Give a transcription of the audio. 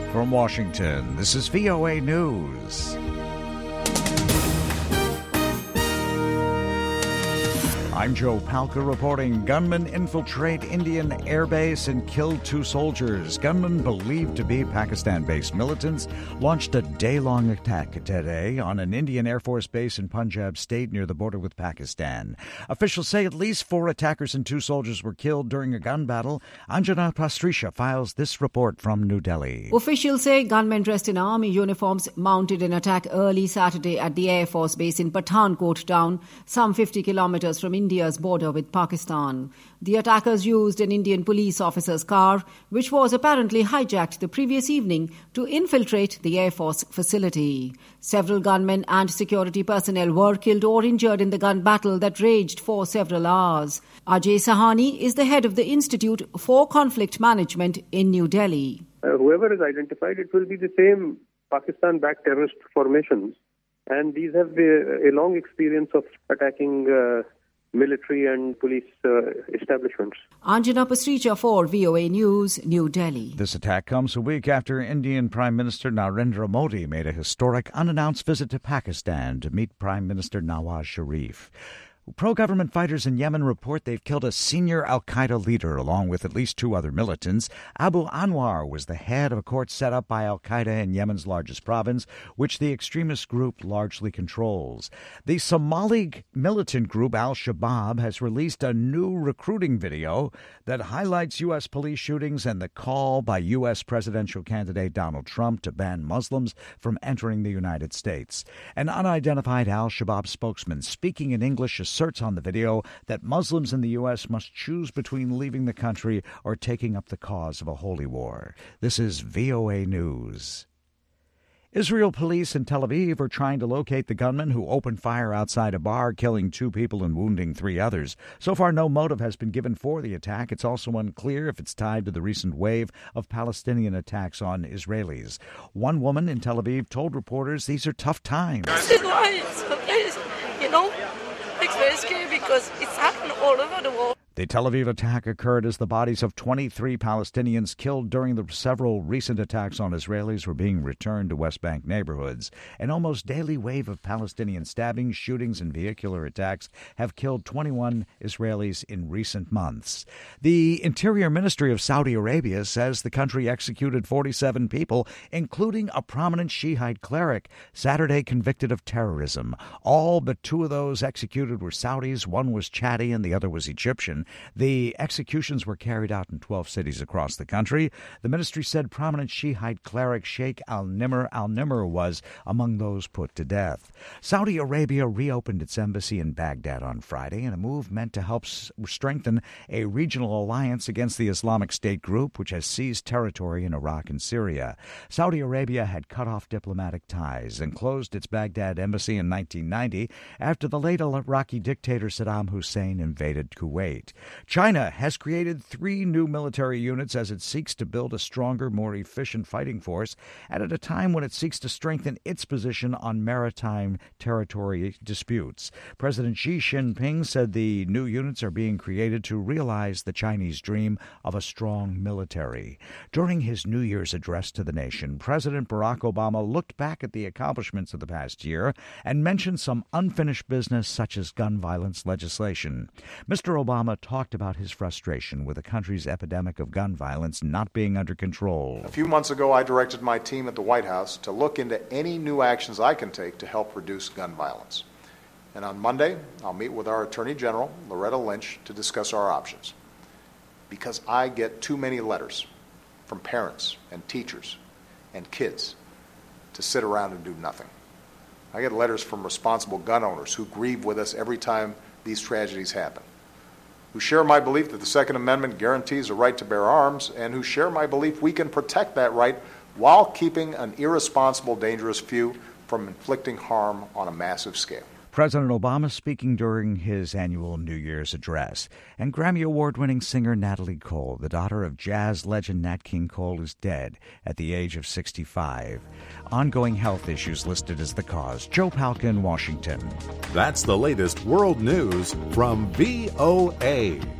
From Washington, this is VOA News. I'm Joe Palca reporting. Gunmen infiltrate Indian air base and kill 2 soldiers. Gunmen believed to be Pakistan-based militants launched a day-long attack today on an Indian Air Force base in Punjab state near the border with Pakistan. Officials say at least 4 attackers and 2 soldiers were killed during a gun battle. Anjana Pastrisha files this report from New Delhi. Officials say gunmen dressed in army uniforms mounted an attack early Saturday at the Air Force base in Pathankot town, some 50 kilometers from India's border with Pakistan. The attackers used an Indian police officer's car, which was apparently hijacked the previous evening, to infiltrate the Air Force facility. Several gunmen and security personnel were killed or injured in the gun battle that raged for several hours. Ajay Sahani is the head of the Institute for Conflict Management in New Delhi. Whoever is identified, it will be the same Pakistan-backed terrorist formations. And these have a long experience of attacking military and police establishments. Anjana Pastrisha for VOA News, New Delhi. This attack comes a week after Indian Prime Minister Narendra Modi made a historic unannounced visit to Pakistan to meet Prime Minister Nawaz Sharif. Pro-government fighters in Yemen report they've killed a senior al-Qaeda leader along with at least 2 other militants. Abu Anwar was the head of a court set up by al-Qaeda in Yemen's largest province, which the extremist group largely controls. The Somali militant group Al-Shabaab has released a new recruiting video that highlights U.S. police shootings and the call by U.S. presidential candidate Donald Trump to ban Muslims from entering the United States. An unidentified Al-Shabaab spokesman speaking in English asserts on the video that Muslims in the U.S. must choose between leaving the country or taking up the cause of a holy war. This is VOA News. Israel police in Tel Aviv are trying to locate the gunman who opened fire outside a bar, killing 2 people and wounding 3 others. So far, no motive has been given for the attack. It's also unclear if it's tied to the recent wave of Palestinian attacks on Israelis. One woman in Tel Aviv told reporters these are tough times. It's very scary because it's happened all over the world. The Tel Aviv attack occurred as the bodies of 23 Palestinians killed during the several recent attacks on Israelis were being returned to West Bank neighborhoods. An almost daily wave of Palestinian stabbings, shootings, and vehicular attacks have killed 21 Israelis in recent months. The Interior Ministry of Saudi Arabia says the country executed 47 people, including a prominent Shiite cleric, Saturday convicted of terrorism. All but 2 of those executed were Saudis. One was Chadi and the other was Egyptian. The executions were carried out in 12 cities across the country. The ministry said prominent Shiite cleric Sheikh al-Nimr was among those put to death. Saudi Arabia reopened its embassy in Baghdad on Friday in a move meant to help strengthen a regional alliance against the Islamic State group, which has seized territory in Iraq and Syria. Saudi Arabia had cut off diplomatic ties and closed its Baghdad embassy in 1990 after the late Iraqi dictator Saddam Hussein invaded Kuwait. China has created 3 new military units as it seeks to build a stronger, more efficient fighting force, and at a time when it seeks to strengthen its position on maritime territory disputes. President Xi Jinping said the new units are being created to realize the Chinese dream of a strong military. During his New Year's address to the nation, President Barack Obama looked back at the accomplishments of the past year and mentioned some unfinished business such as gun violence legislation. Mr. Obama talked about his frustration with the country's epidemic of gun violence not being under control. A few months ago, I directed my team at the White House to look into any new actions I can take to help reduce gun violence. And on Monday, I'll meet with our Attorney General, Loretta Lynch, to discuss our options. Because I get too many letters from parents and teachers and kids to sit around and do nothing. I get letters from responsible gun owners who grieve with us every time these tragedies happen, who share my belief that the Second Amendment guarantees a right to bear arms, and who share my belief we can protect that right while keeping an irresponsible, dangerous few from inflicting harm on a massive scale. President Obama speaking during his annual New Year's address. And Grammy Award-winning singer Natalie Cole, the daughter of jazz legend Nat King Cole, is dead at the age of 65. Ongoing health issues listed as the cause. Joe Palca in Washington. That's the latest world news from VOA.